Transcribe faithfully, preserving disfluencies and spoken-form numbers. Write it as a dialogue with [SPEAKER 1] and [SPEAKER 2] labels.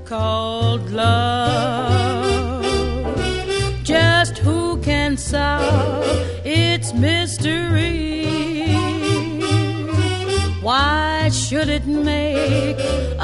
[SPEAKER 1] called love. Just who can solve its mystery? Why should it make